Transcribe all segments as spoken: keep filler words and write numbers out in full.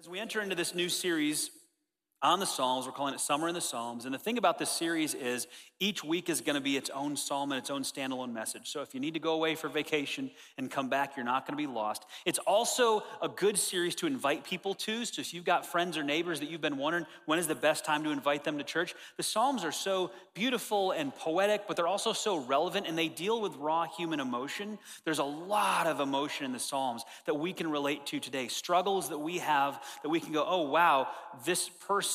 As we enter into this new series on the Psalms, we're calling it Summer in the Psalms. And the thing about this series is each week is going to be its own psalm and its own standalone message. So if you need to go away for vacation and come back, you're not going to be lost. It's also a good series to invite people to. So if you've got friends or neighbors that you've been wondering, when is the best time to invite them to church? The Psalms are so beautiful and poetic, but they're also so relevant, and they deal with raw human emotion. There's a lot of emotion in the Psalms that we can relate to today. Struggles that we have that we can go, oh, wow, this person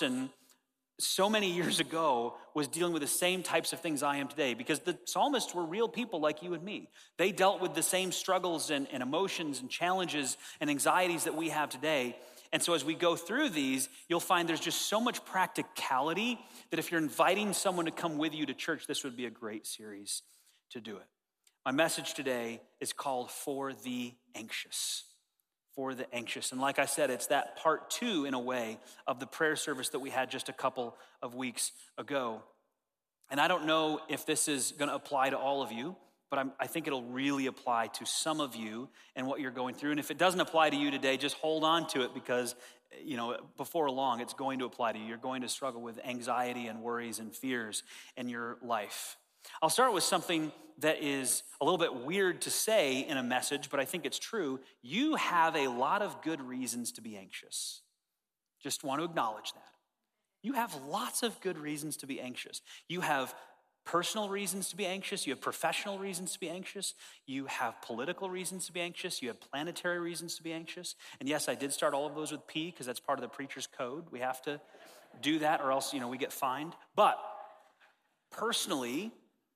so many years ago was dealing with the same types of things I am today, because the psalmists were real people like you and me. They dealt with the same struggles and, and emotions and challenges and anxieties that we have today. And so as we go through these, you'll find there's just so much practicality that if you're inviting someone to come with you to church, this would be a great series to do it. My message today is called For the Anxious. For the anxious. And like I said, it's that part two, in a way, of the prayer service that we had just a couple of weeks ago. And I don't know if this is going to apply to all of you, but I'm, I think it'll really apply to some of you and what you're going through. And if it doesn't apply to you today, just hold on to it, because, you know, before long, it's going to apply to you. You're going to struggle with anxiety and worries and fears in your life. I'll start with something that is a little bit weird to say in a message, but I think it's true. You have a lot of good reasons to be anxious. Just want to acknowledge that. You have lots of good reasons to be anxious. You have personal reasons to be anxious. You have professional reasons to be anxious. You have political reasons to be anxious. You have planetary reasons to be anxious. And yes, I did start all of those with P, because that's part of the preacher's code. We have to do that, or else, you know, we get fined. But personally,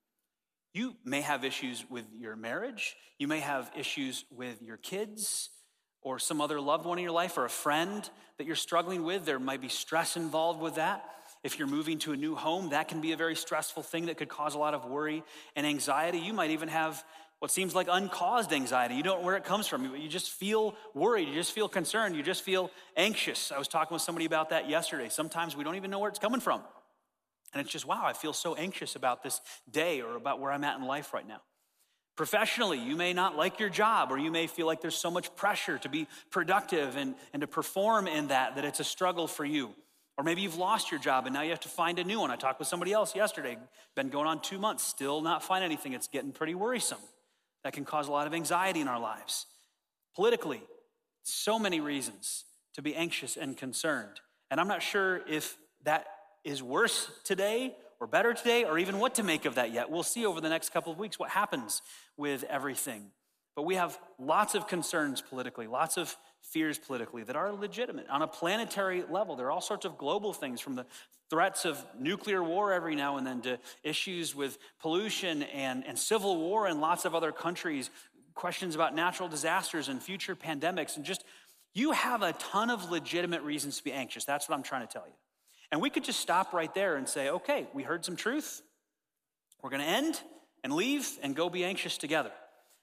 you may have issues with your marriage. You may have issues with your kids or some other loved one in your life, or a friend that you're struggling with. There might be stress involved with that. If you're moving to a new home, that can be a very stressful thing that could cause a lot of worry and anxiety. You might even have what seems like uncaused anxiety. You don't know where it comes from. You just feel worried. You just feel concerned. You just feel anxious. I was talking with somebody about that yesterday. Sometimes we don't even know where it's coming from. And it's just, wow, I feel so anxious about this day or about where I'm at in life right now. Professionally, you may not like your job, or you may feel like there's so much pressure to be productive and, and to perform in that, that it's a struggle for you. Or maybe you've lost your job and now you have to find a new one. I talked with somebody else yesterday, been going on two months, still not find anything. It's getting pretty worrisome. That can cause a lot of anxiety in our lives. Politically, so many reasons to be anxious and concerned. And I'm not sure if that is worse today or better today, or even what to make of that yet. We'll see over the next couple of weeks what happens with everything. But we have lots of concerns politically, lots of fears politically that are legitimate. On a planetary level, there are all sorts of global things, from the threats of nuclear war every now and then to issues with pollution and, and civil war in lots of other countries, questions about natural disasters and future pandemics. And just, you have a ton of legitimate reasons to be anxious. That's what I'm trying to tell you. And we could just stop right there and say, okay, we heard some truth. We're going to end and leave and go be anxious together.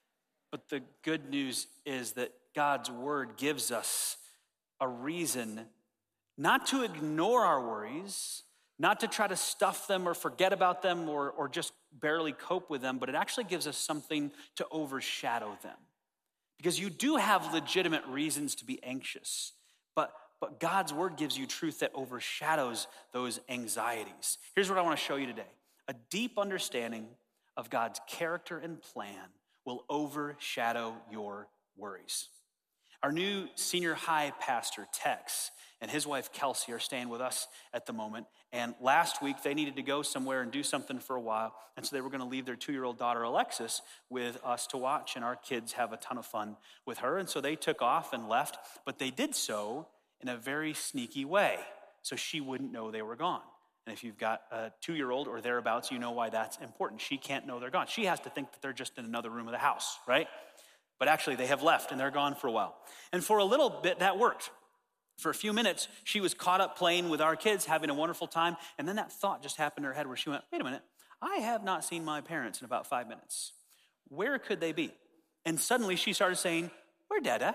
But the good news is that God's word gives us a reason not to ignore our worries, not to try to stuff them or forget about them or, or just barely cope with them, but it actually gives us something to overshadow them. Because you do have legitimate reasons to be anxious, but But God's word gives you truth that overshadows those anxieties. Here's what I want to show you today. A deep understanding of God's character and plan will overshadow your worries. Our new senior high pastor, Tex, and his wife, Kelsey, are staying with us at the moment. And last week, they needed to go somewhere and do something for a while. And so they were going to leave their two-year-old daughter, Alexis, with us to watch. And our kids have a ton of fun with her. And so they took off and left. But they did so in a very sneaky way, so she wouldn't know they were gone. And if you've got a two-year-old or thereabouts, you know why that's important. She can't know they're gone. She has to think that they're just in another room of the house, right? But actually, they have left, and they're gone for a while. And for a little bit, that worked. For a few minutes, she was caught up playing with our kids, having a wonderful time, and then that thought just happened in her head where she went, wait a minute, I have not seen my parents in about five minutes. Where could they be? And suddenly, she started saying, where Dada?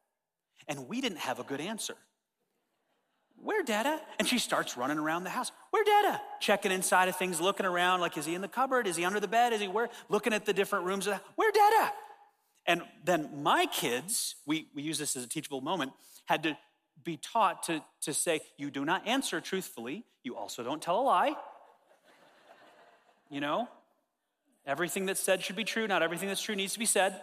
And we didn't have a good answer. Where, Dada? And she starts running around the house. Where, Dada? Checking inside of things, looking around, like, is he in the cupboard? Is he under the bed? Is he where? Looking at the different rooms. Of the, where, Dada? And then my kids, we, we use this as a teachable moment, had to be taught to, to say, you do not answer truthfully. You also don't tell a lie. You know, everything that's said should be true. Not everything that's true needs to be said.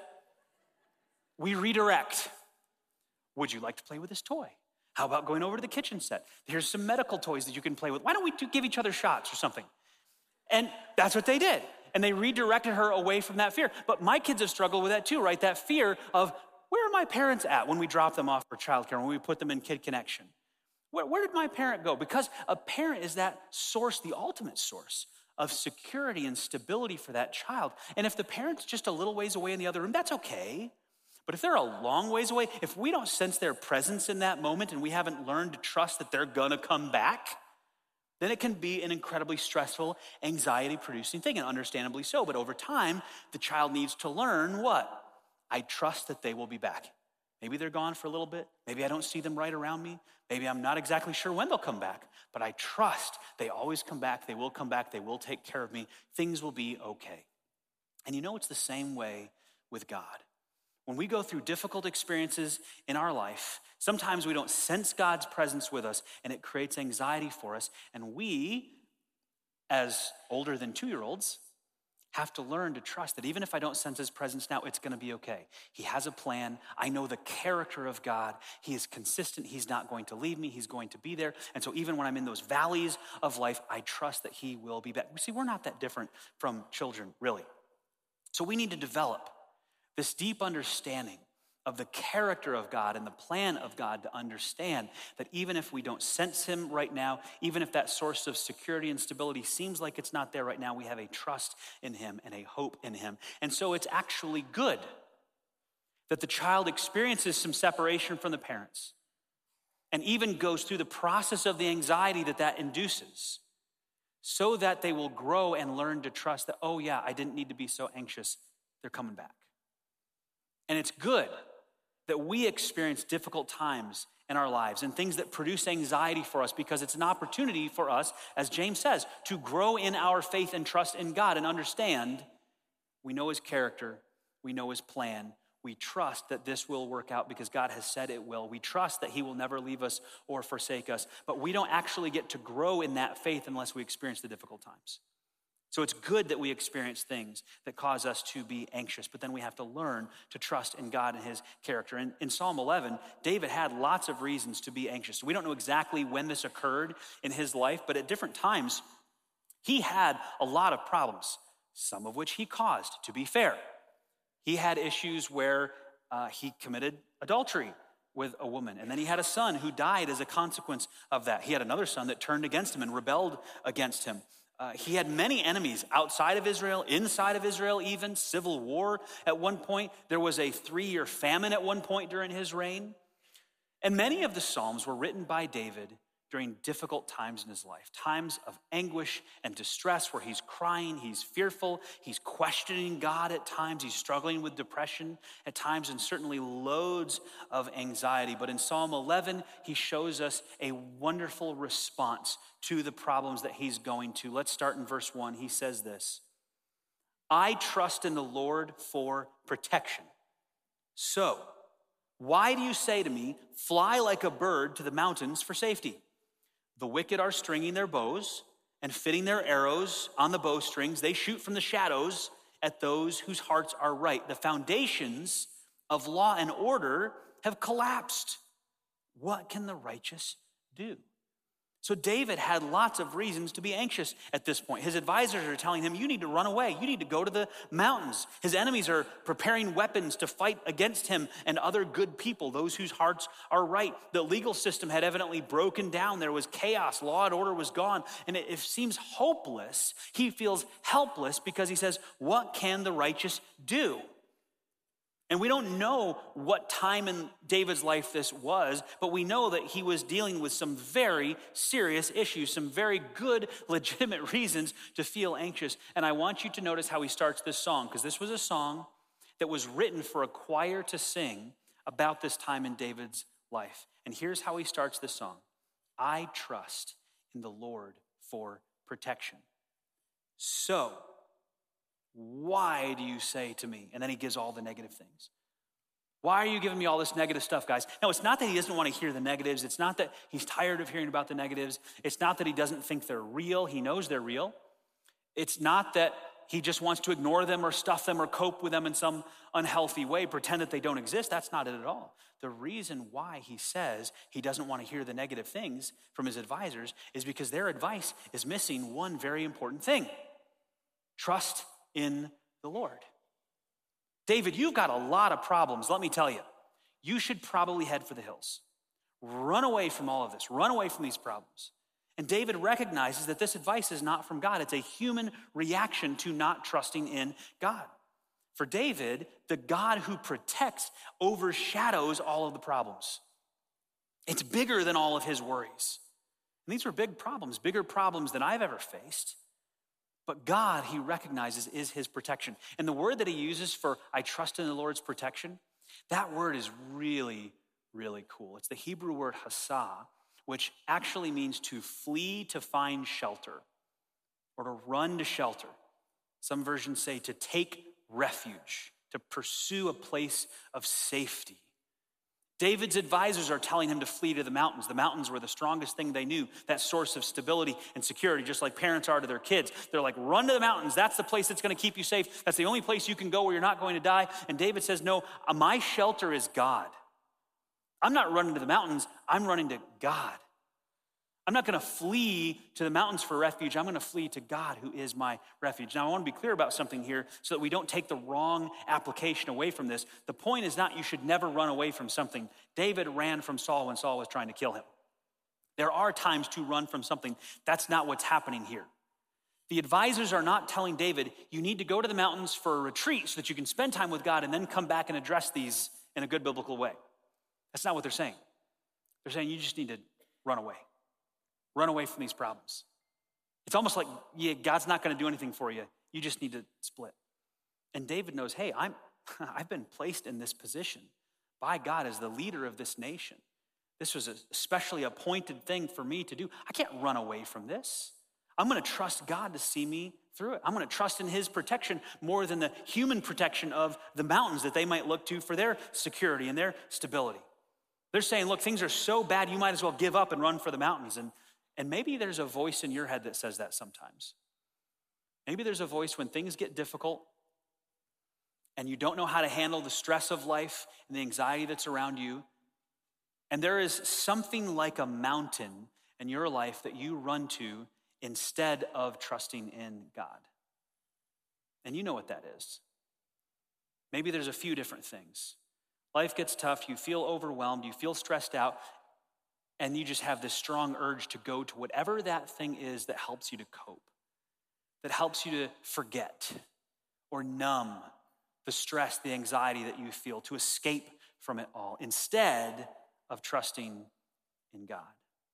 We redirect. Would you like to play with this toy? How about going over to the kitchen set? Here's some medical toys that you can play with. Why don't we give each other shots or something? And that's what they did. And they redirected her away from that fear. But my kids have struggled with that too, right? That fear of, where are my parents at when we drop them off for childcare, when we put them in Kid Connection? Where, where did my parent go? Because a parent is that source, the ultimate source of security and stability for that child. And if the parent's just a little ways away in the other room, that's okay. But if they're a long ways away, if we don't sense their presence in that moment and we haven't learned to trust that they're gonna come back, then it can be an incredibly stressful, anxiety-producing thing, and understandably so. But over time, the child needs to learn what? I trust that they will be back. Maybe they're gone for a little bit. Maybe I don't see them right around me. Maybe I'm not exactly sure when they'll come back. But I trust they always come back. They will come back. They will take care of me. Things will be okay. And you know, it's the same way with God. When we go through difficult experiences in our life, sometimes we don't sense God's presence with us, and it creates anxiety for us. And we, as older than two-year-olds, have to learn to trust that even if I don't sense his presence now, it's going to be okay. He has a plan. I know the character of God. He is consistent. He's not going to leave me. He's going to be there. And so even when I'm in those valleys of life, I trust that he will be back. See, we're not that different from children, really. So we need to develop this deep understanding of the character of God and the plan of God to understand that even if we don't sense him right now, even if that source of security and stability seems like it's not there right now, we have a trust in him and a hope in him. And so it's actually good that the child experiences some separation from the parents and even goes through the process of the anxiety that that induces, so that they will grow and learn to trust that, oh yeah, I didn't need to be so anxious. They're coming back. And it's good that we experience difficult times in our lives and things that produce anxiety for us, because it's an opportunity for us, as James says, to grow in our faith and trust in God and understand we know his character, we know his plan, we trust that this will work out because God has said it will. We trust that he will never leave us or forsake us, but we don't actually get to grow in that faith unless we experience the difficult times. So it's good that we experience things that cause us to be anxious, but then we have to learn to trust in God and his character. And in Psalm eleven, David had lots of reasons to be anxious. We don't know exactly when this occurred in his life, but at different times, he had a lot of problems, some of which he caused, to be fair. He had issues where uh, he committed adultery with a woman, and then he had a son who died as a consequence of that. He had another son that turned against him and rebelled against him. Uh, he had many enemies outside of Israel, inside of Israel even, civil war at one point. There was a three-year famine at one point during his reign. And many of the Psalms were written by David during difficult times in his life, times of anguish and distress where he's crying, he's fearful, he's questioning God at times, he's struggling with depression at times, and certainly loads of anxiety. But in Psalm eleven, he shows us a wonderful response to the problems that he's going to. Let's start in verse one. He says this: I trust in the Lord for protection. So, why do you say to me, fly like a bird to the mountains for safety? The wicked are stringing their bows and fitting their arrows on the bowstrings. They shoot from the shadows at those whose hearts are right. The foundations of law and order have collapsed. What can the righteous do? So David had lots of reasons to be anxious at this point. His advisors are telling him, you need to run away. You need to go to the mountains. His enemies are preparing weapons to fight against him and other good people, those whose hearts are right. The legal system had evidently broken down. There was chaos. Law and order was gone. And it, it seems hopeless. He feels helpless because he says, what can the righteous do? And we don't know what time in David's life this was, but we know that he was dealing with some very serious issues, some very good, legitimate reasons to feel anxious. And I want you to notice how he starts this song, because this was a song that was written for a choir to sing about this time in David's life. And here's how he starts this song: I trust in the Lord for protection. So, why do you say to me? And then he gives all the negative things. Why are you giving me all this negative stuff, guys? No, it's not that he doesn't want to hear the negatives. It's not that he's tired of hearing about the negatives. It's not that he doesn't think they're real. He knows they're real. It's not that he just wants to ignore them or stuff them or cope with them in some unhealthy way, pretend that they don't exist. That's not it at all. The reason why he says he doesn't want to hear the negative things from his advisors is because their advice is missing one very important thing: trust in the Lord. David, you've got a lot of problems. Let me tell you, you should probably head for the hills. Run away from all of this. Run away from these problems. And David recognizes that this advice is not from God. It's a human reaction to not trusting in God. For David, the God who protects overshadows all of the problems. It's bigger than all of his worries. And these were big problems, bigger problems than I've ever faced. But God, he recognizes, is his protection. And the word that he uses for I trust in the Lord's protection, that word is really, really cool. It's the Hebrew word hasah, which actually means to flee to find shelter or to run to shelter. Some versions say to take refuge, to pursue a place of safety. David's advisors are telling him to flee to the mountains. The mountains were the strongest thing they knew, that source of stability and security, just like parents are to their kids. They're like, run to the mountains. That's the place that's going to keep you safe. That's the only place you can go where you're not going to die. And David says, no, my shelter is God. I'm not running to the mountains. I'm running to God. I'm not going to flee to the mountains for refuge. I'm going to flee to God, who is my refuge. Now, I want to be clear about something here so that we don't take the wrong application away from this. The point is not you should never run away from something. David ran from Saul when Saul was trying to kill him. There are times to run from something. That's not what's happening here. The advisors are not telling David, you need to go to the mountains for a retreat so that you can spend time with God and then come back and address these in a good biblical way. That's not what they're saying. They're saying you just need to run away. Run away from these problems. It's almost like, yeah, God's not going to do anything for you. You just need to split. And David knows, hey, I'm, I've been placed in this position by God as the leader of this nation. This was a specially appointed thing for me to do. I can't run away from this. I'm going to trust God to see me through it. I'm going to trust in his protection more than the human protection of the mountains that they might look to for their security and their stability. They're saying, look, things are so bad, you might as well give up and run for the mountains. And And maybe there's a voice in your head that says that sometimes. Maybe there's a voice when things get difficult and you don't know how to handle the stress of life and the anxiety that's around you. And there is something like a mountain in your life that you run to instead of trusting in God. And you know what that is. Maybe there's a few different things. Life gets tough, you feel overwhelmed, you feel stressed out, and you just have this strong urge to go to whatever that thing is that helps you to cope, that helps you to forget or numb the stress, the anxiety that you feel, to escape from it all, instead of trusting in God.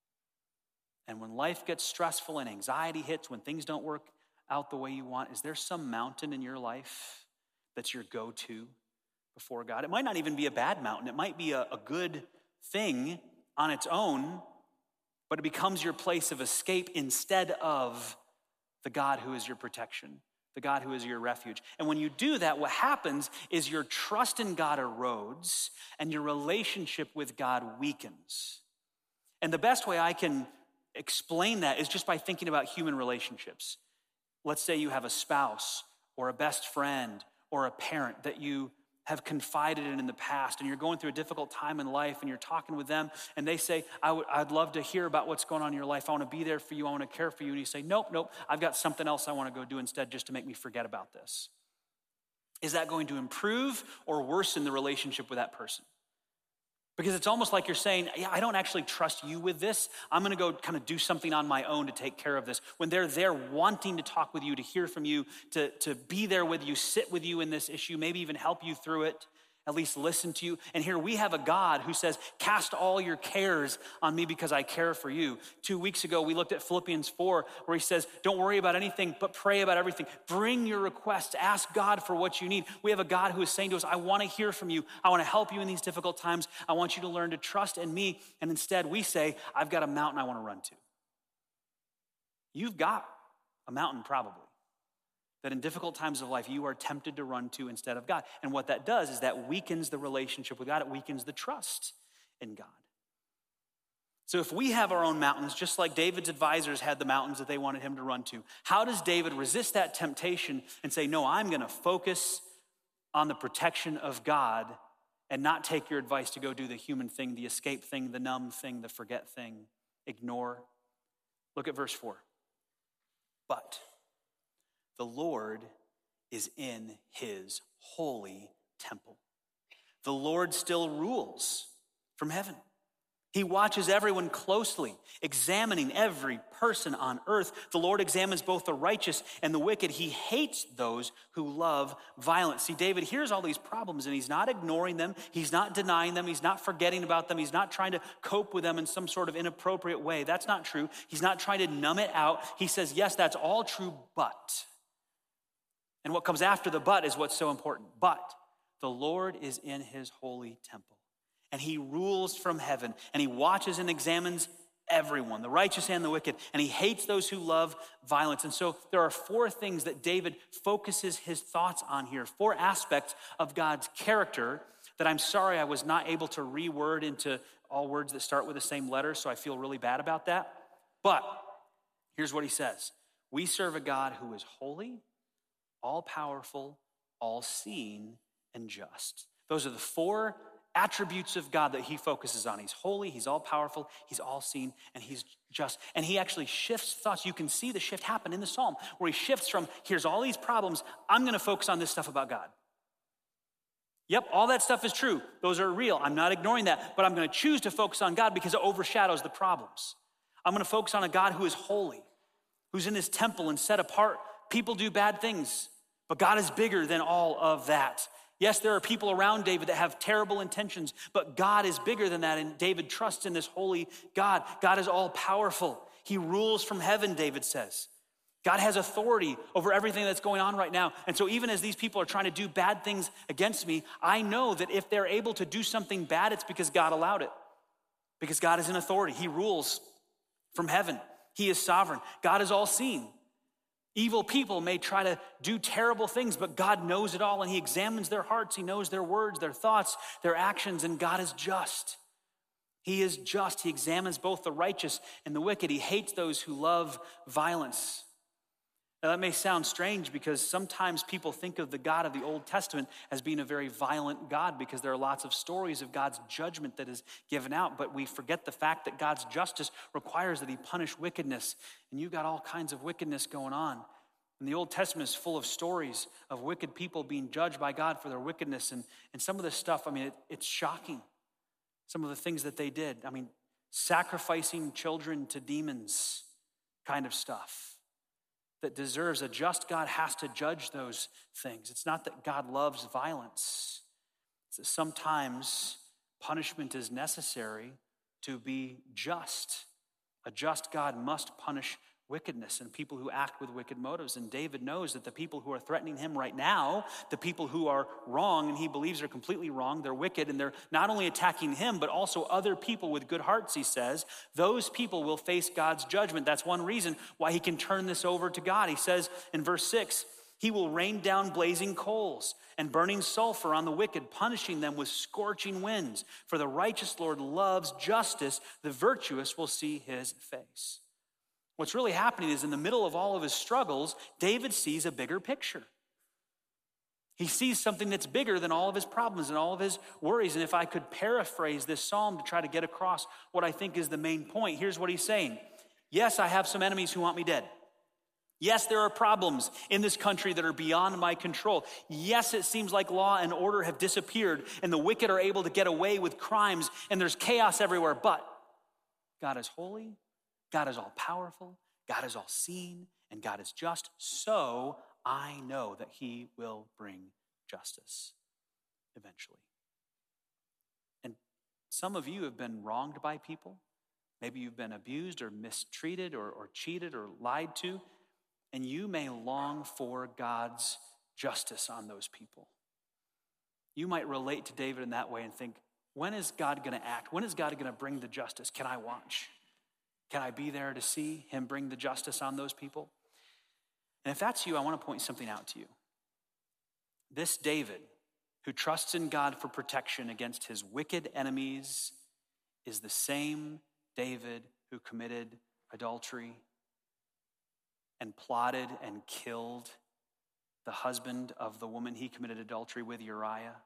And when life gets stressful and anxiety hits, when things don't work out the way you want, is there some mountain in your life that's your go-to before God? It might not even be a bad mountain. It might be a, a good thing on its own, but it becomes your place of escape instead of the God who is your protection, the God who is your refuge. And when you do that, what happens is your trust in God erodes and your relationship with God weakens. And the best way I can explain that is just by thinking about human relationships. Let's say you have a spouse or a best friend or a parent that you have confided in in the past, and you're going through a difficult time in life, and you're talking with them, and they say, I would, I'd love to hear about what's going on in your life. I want to be there for you. I want to care for you. And you say, nope, nope, I've got something else I want to go do instead just to make me forget about this. Is that going to improve or worsen the relationship with that person? Because it's almost like you're saying, yeah, I don't actually trust you with this. I'm going to go kind of do something on my own to take care of this. When they're there wanting to talk with you, to hear from you, to, to be there with you, sit with you in this issue, maybe even help you through it, at least listen to you. And here we have a God who says, cast all your cares on me because I care for you. Two weeks ago, we looked at Philippians four, where he says, don't worry about anything, but pray about everything. Bring your requests, ask God for what you need. We have a God who is saying to us, I want to hear from you. I want to help you in these difficult times. I want you to learn to trust in me. And instead we say, I've got a mountain I want to run to. You've got a mountain probably that in difficult times of life, you are tempted to run to instead of God. And what that does is that weakens the relationship with God. It weakens the trust in God. So if we have our own mountains, just like David's advisors had the mountains that they wanted him to run to, how does David resist that temptation and say, no, I'm going to focus on the protection of God and not take your advice to go do the human thing, the escape thing, the numb thing, the forget thing, ignore? Look at verse four. But the Lord is in his holy temple. The Lord still rules from heaven. He watches everyone closely, examining every person on earth. The Lord examines both the righteous and the wicked. He hates those who love violence. See, David hears all these problems, and he's not ignoring them. He's not denying them. He's not forgetting about them. He's not trying to cope with them in some sort of inappropriate way. That's not true. He's not trying to numb it out. He says, yes, that's all true, but. And what comes after the but is what's so important. But the Lord is in his holy temple. And he rules from heaven, and he watches and examines everyone, the righteous and the wicked, and he hates those who love violence. And so there are four things that David focuses his thoughts on here, four aspects of God's character that I'm sorry I was not able to reword into all words that start with the same letter, so I feel really bad about that. But here's what he says. We serve a God who is holy, all-powerful, all-seeing, and just. Those are the four attributes of God that he focuses on. He's holy, he's all-powerful, he's all-seeing, and he's just. And he actually shifts thoughts. You can see the shift happen in the psalm where he shifts from, here's all these problems, I'm going to focus on this stuff about God. Yep, all that stuff is true. Those are real. I'm not ignoring that, but I'm going to choose to focus on God because it overshadows the problems. I'm going to focus on a God who is holy, who's in his temple and set apart. People do bad things, but God is bigger than all of that. Yes, there are people around David that have terrible intentions, but God is bigger than that, and David trusts in this holy God. God is all-powerful. He rules from heaven, David says. God has authority over everything that's going on right now. And so even as these people are trying to do bad things against me, I know that if they're able to do something bad, it's because God allowed it. Because God is in authority. He rules from heaven. He is sovereign. God is all-seeing. Evil people may try to do terrible things, but God knows it all, and he examines their hearts. He knows their words, their thoughts, their actions, and God is just. He is just. He examines both the righteous and the wicked. He hates those who love violence. Now, that may sound strange because sometimes people think of the God of the Old Testament as being a very violent God because there are lots of stories of God's judgment that is given out, but we forget the fact that God's justice requires that he punish wickedness, and you've got all kinds of wickedness going on. And the Old Testament is full of stories of wicked people being judged by God for their wickedness, and, and some of this stuff, I mean, it, it's shocking. Some of the things that they did. I mean, sacrificing children to demons kind of stuff. That deserves a just God has to judge those things. It's not that God loves violence. It's that sometimes punishment is necessary to be just. A just God must punish wickedness and people who act with wicked motives. And David knows that the people who are threatening him right now, the people who are wrong and he believes are completely wrong, they're wicked, and they're not only attacking him, but also other people with good hearts, he says, those people will face God's judgment. That's one reason why he can turn this over to God. He says in verse six, he will rain down blazing coals and burning sulfur on the wicked, punishing them with scorching winds. For the righteous Lord loves justice. The virtuous will see his face. What's really happening is in the middle of all of his struggles, David sees a bigger picture. He sees something that's bigger than all of his problems and all of his worries. And if I could paraphrase this psalm to try to get across what I think is the main point, here's what he's saying. Yes, I have some enemies who want me dead. Yes, there are problems in this country that are beyond my control. Yes, it seems like law and order have disappeared and the wicked are able to get away with crimes and there's chaos everywhere. But God is holy. God is all-powerful, God is all-seeing, and God is just, so I know that he will bring justice eventually. And some of you have been wronged by people. Maybe you've been abused or mistreated or, or cheated or lied to, and you may long for God's justice on those people. You might relate to David in that way and think, when is God going to act? When is God going to bring the justice? Can I watch? Can I be there to see him bring the justice on those people? And if that's you, I want to point something out to you. This David, who trusts in God for protection against his wicked enemies, is the same David who committed adultery and plotted and killed the husband of the woman he committed adultery with, Uriah.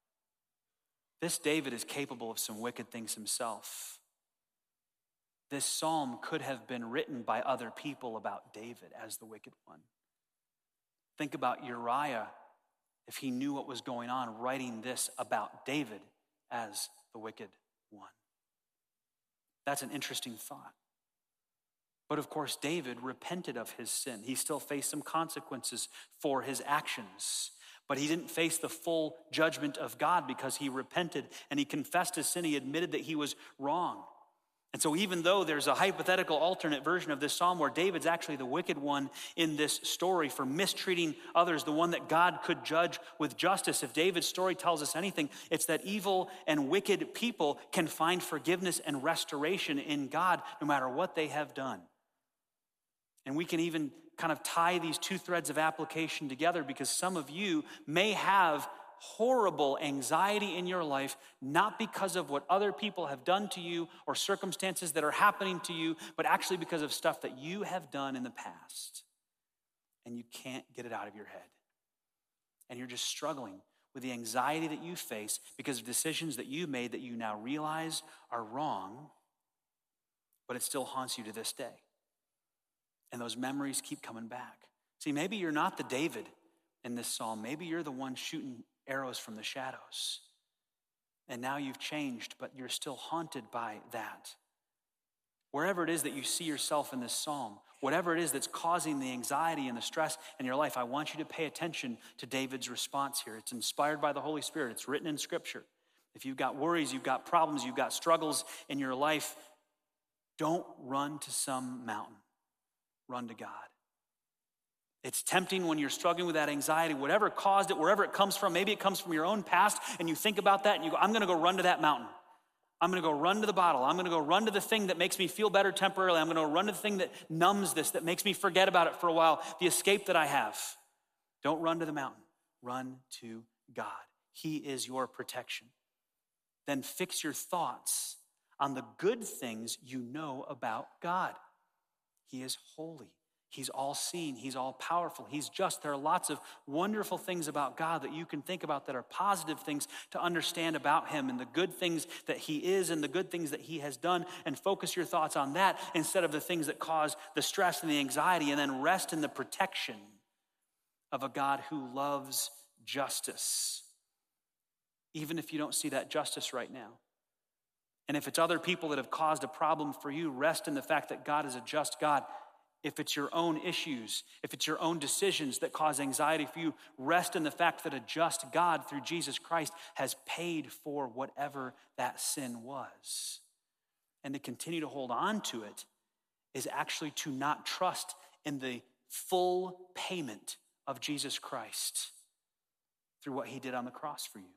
This David is capable of some wicked things himself. This psalm could have been written by other people about David as the wicked one. Think about Uriah, if he knew what was going on, writing this about David as the wicked one. That's an interesting thought. But of course, David repented of his sin. He still faced some consequences for his actions. But he didn't face the full judgment of God because he repented and he confessed his sin. He admitted that he was wrong. And so even though there's a hypothetical alternate version of this psalm where David's actually the wicked one in this story for mistreating others, the one that God could judge with justice, if David's story tells us anything, it's that evil and wicked people can find forgiveness and restoration in God no matter what they have done. And we can even kind of tie these two threads of application together because some of you may have horrible anxiety in your life, not because of what other people have done to you or circumstances that are happening to you, but actually because of stuff that you have done in the past. And you can't get it out of your head. And you're just struggling with the anxiety that you face because of decisions that you made that you now realize are wrong, but it still haunts you to this day. And those memories keep coming back. See, maybe you're not the David in this psalm. Maybe you're the one shooting arrows from the shadows. And now you've changed, but you're still haunted by that. Wherever it is that you see yourself in this psalm, whatever it is that's causing the anxiety and the stress in your life, I want you to pay attention to David's response here. It's inspired by the Holy Spirit. It's written in Scripture. If you've got worries, you've got problems, you've got struggles in your life, don't run to some mountain. Run to God. It's tempting when you're struggling with that anxiety, whatever caused it, wherever it comes from. Maybe it comes from your own past, and you think about that, and you go, I'm going to go run to that mountain. I'm going to go run to the bottle. I'm going to go run to the thing that makes me feel better temporarily. I'm going to run to the thing that numbs this, that makes me forget about it for a while, the escape that I have. Don't run to the mountain. Run to God. He is your protection. Then fix your thoughts on the good things you know about God. He is holy. He's all-seeing. He's all-powerful. He's just. There are lots of wonderful things about God that you can think about that are positive things to understand about him and the good things that he is and the good things that he has done, and focus your thoughts on that instead of the things that cause the stress and the anxiety, and then rest in the protection of a God who loves justice, even if you don't see that justice right now. And if it's other people that have caused a problem for you, rest in the fact that God is a just God. If it's your own issues, if it's your own decisions that cause anxiety for you, rest in the fact that a just God through Jesus Christ has paid for whatever that sin was. And to continue to hold on to it is actually to not trust in the full payment of Jesus Christ through what he did on the cross for you.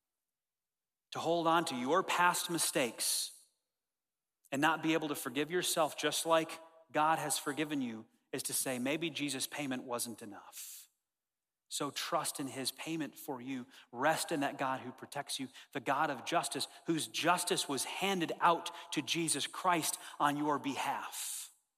To hold on to your past mistakes and not be able to forgive yourself just like God has forgiven you is to say, maybe Jesus' payment wasn't enough. So trust in his payment for you. Rest in that God who protects you, the God of justice, whose justice was handed out to Jesus Christ on your behalf.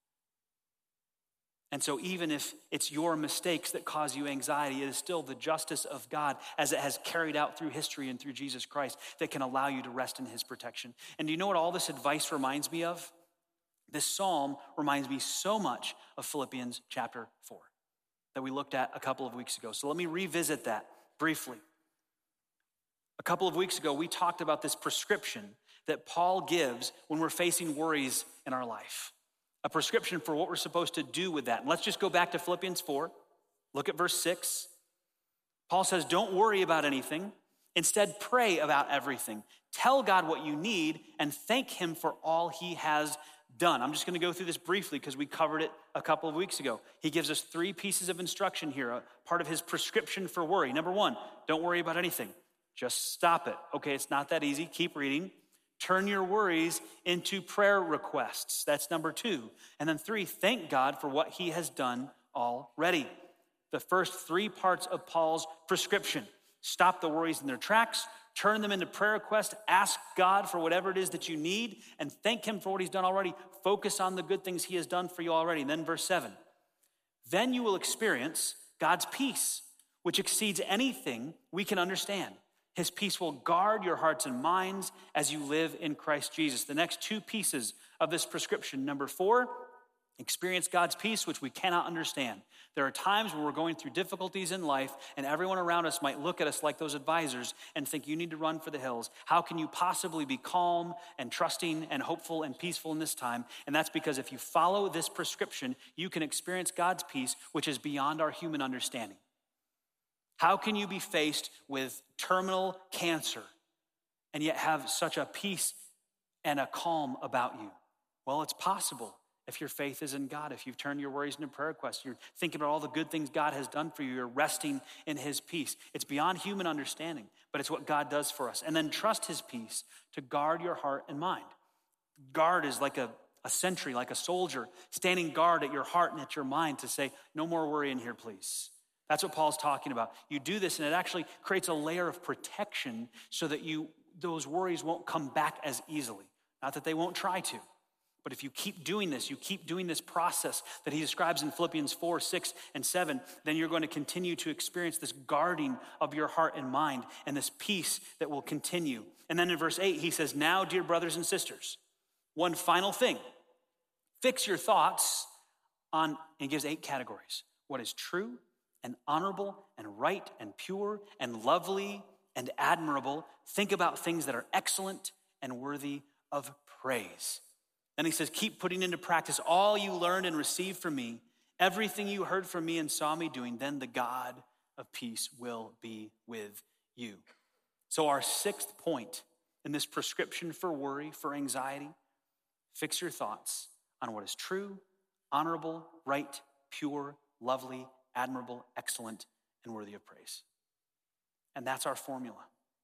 And so even if it's your mistakes that cause you anxiety, it is still the justice of God as it has carried out through history and through Jesus Christ that can allow you to rest in his protection. And do you know what all this advice reminds me of? This psalm reminds me so much of Philippians chapter four that we looked at a couple of weeks ago. So let me revisit that briefly. A couple of weeks ago, we talked about this prescription that Paul gives when we're facing worries in our life. A prescription for what we're supposed to do with that. And let's just go back to Philippians four. Look at verse six. Paul says, don't worry about anything. Instead, pray about everything. Tell God what you need and thank him for all he has done. I'm just going to go through this briefly because we covered it a couple of weeks ago. He gives us three pieces of instruction here, a part of his prescription for worry. Number one, don't worry about anything. Just stop it. Okay, it's not that easy. Keep reading. Turn your worries into prayer requests. That's number two. And then three, thank God for what he has done already. the first three parts of Paul's prescription. Stop the worries in their tracks, turn them into prayer requests, ask God for whatever it is that you need, and thank him for what he's done already. Focus on the good things he has done for you already. And then verse seven, then you will experience God's peace, which exceeds anything we can understand. His peace will guard your hearts and minds as you live in Christ Jesus. The next two pieces of this prescription. Number four, experience God's peace, which we cannot understand. There are times when we're going through difficulties in life, and everyone around us might look at us like those advisors and think, you need to run for the hills. How can you possibly be calm and trusting and hopeful and peaceful in this time? And that's because if you follow this prescription, you can experience God's peace, which is beyond our human understanding. How can you be faced with terminal cancer and yet have such a peace and a calm about you? Well, it's possible if your faith is in God, if you've turned your worries into prayer requests, you're thinking about all the good things God has done for you, you're resting in his peace. It's beyond human understanding, but it's what God does for us. And then trust his peace to guard your heart and mind. Guard is like a, a sentry, like a soldier, standing guard at your heart and at your mind to say, no more worry in here, please. That's what Paul's talking about. You do this and it actually creates a layer of protection so that you those worries won't come back as easily. Not that they won't try to, but if you keep doing this, you keep doing this process that he describes in Philippians four, six, and seven, then you're going to continue to experience this guarding of your heart and mind and this peace that will continue. And then in verse eight, he says, now, dear brothers and sisters, one final thing, fix your thoughts on, and he gives eight categories. What is true and honorable and right and pure and lovely and admirable. Think about things that are excellent and worthy of praise. And he says, keep putting into practice all you learned and received from me, everything you heard from me and saw me doing, then the God of peace will be with you. So our sixth point in this prescription for worry, for anxiety, fix your thoughts on what is true, honorable, right, pure, lovely, admirable, excellent, and worthy of praise. And that's our formula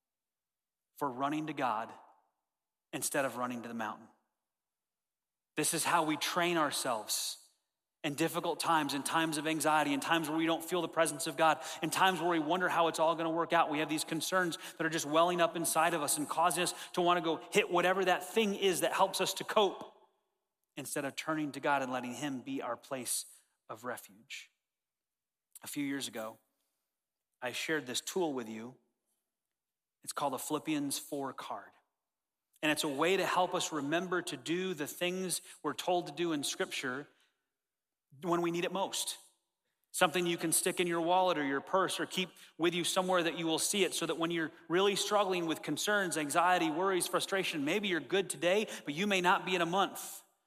for running to God instead of running to the mountain. This is how we train ourselves in difficult times, in times of anxiety, in times where we don't feel the presence of God, in times where we wonder how it's all going to work out. We have these concerns that are just welling up inside of us and causing us to want to go hit whatever that thing is that helps us to cope, instead of turning to God and letting him be our place of refuge. A few years ago, I shared this tool with you. It's called the Philippians four card. And it's a way to help us remember to do the things we're told to do in Scripture when we need it most. Something you can stick in your wallet or your purse or keep with you somewhere that you will see it, so that when you're really struggling with concerns, anxiety, worries, frustration, maybe you're good today, but you may not be in a month.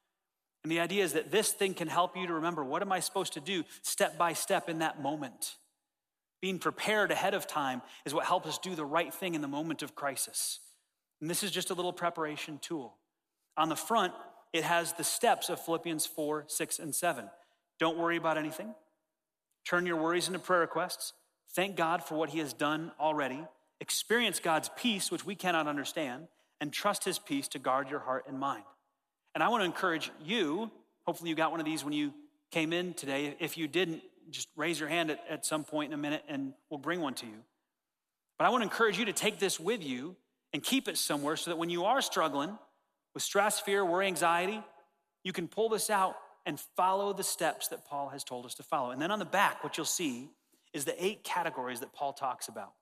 And the idea is that this thing can help you to remember, what am I supposed to do step by step in that moment? Being prepared ahead of time is what helps us do the right thing in the moment of crisis. And this is just a little preparation tool. On the front, it has the steps of Philippians four, six, and seven. Don't worry about anything. Turn your worries into prayer requests. Thank God for what he has done already. Experience God's peace, which we cannot understand, and trust his peace to guard your heart and mind. And I want to encourage you, hopefully you got one of these when you came in today. If you didn't, just raise your hand at, at some point in a minute and we'll bring one to you. But I want to encourage you to take this with you and keep it somewhere so that when you are struggling with stress, fear, worry, anxiety, you can pull this out and follow the steps that Paul has told us to follow. And then on the back, what you'll see is the eight categories that Paul talks about.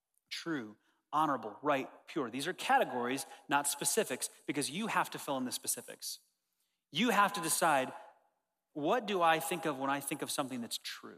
True, honorable, right, pure. These are categories, not specifics, because you have to fill in the specifics. You have to decide, what do I think of when I think of something that's true?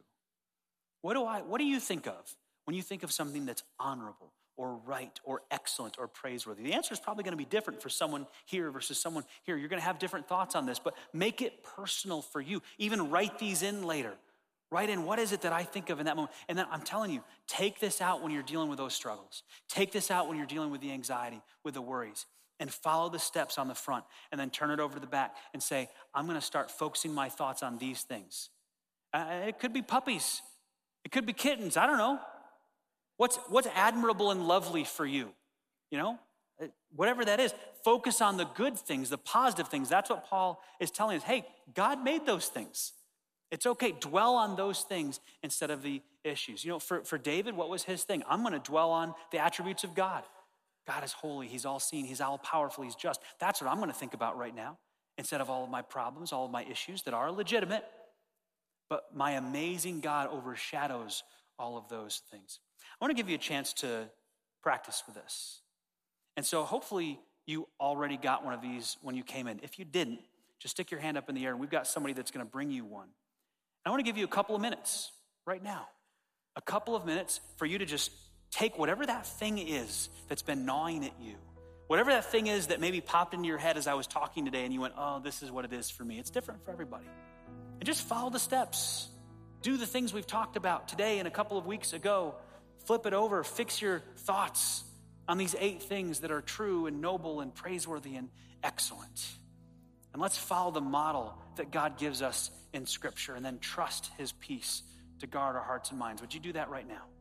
What do I, what do you think of when you think of something that's honorable or right or excellent or praiseworthy? The answer is probably going to be different for someone here versus someone here. You're going to have different thoughts on this, but make it personal for you. Even write these in later. Write in, what is it that I think of in that moment? And then I'm telling you, take this out when you're dealing with those struggles. Take this out when you're dealing with the anxiety, with the worries, and follow the steps on the front, and then turn it over to the back and say, I'm going to start focusing my thoughts on these things. Uh, it could be puppies. It could be kittens. I don't know. What's, what's admirable and lovely for you? You know, whatever that is, focus on the good things, the positive things. That's what Paul is telling us. Hey, God made those things. It's okay. Dwell on those things instead of the issues. You know, for, for David, what was his thing? I'm going to dwell on the attributes of God. God is holy. He's all-seeing. He's all-powerful. He's just. That's what I'm going to think about right now instead of all of my problems, all of my issues that are legitimate. But my amazing God overshadows all of those things. I want to give you a chance to practice with this. And so hopefully you already got one of these when you came in. If you didn't, just stick your hand up in the air and we've got somebody that's going to bring you one. I want to give you a couple of minutes right now. A couple of minutes for you to just take whatever that thing is that's been gnawing at you. Whatever that thing is that maybe popped into your head as I was talking today and you went, oh, this is what it is for me. It's different for everybody. And just follow the steps. Do the things we've talked about today and a couple of weeks ago. Flip it over. Fix your thoughts on these eight things that are true and noble and praiseworthy and excellent. And let's follow the model that God gives us in Scripture and then trust his peace to guard our hearts and minds. Would you do that right now?